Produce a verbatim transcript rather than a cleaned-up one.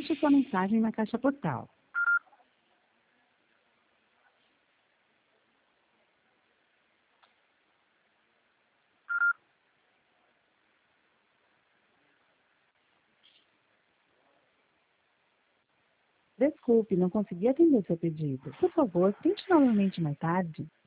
deixe sua mensagem na caixa postal. Desculpe, não consegui atender seu pedido. Por favor, tente novamente mais tarde.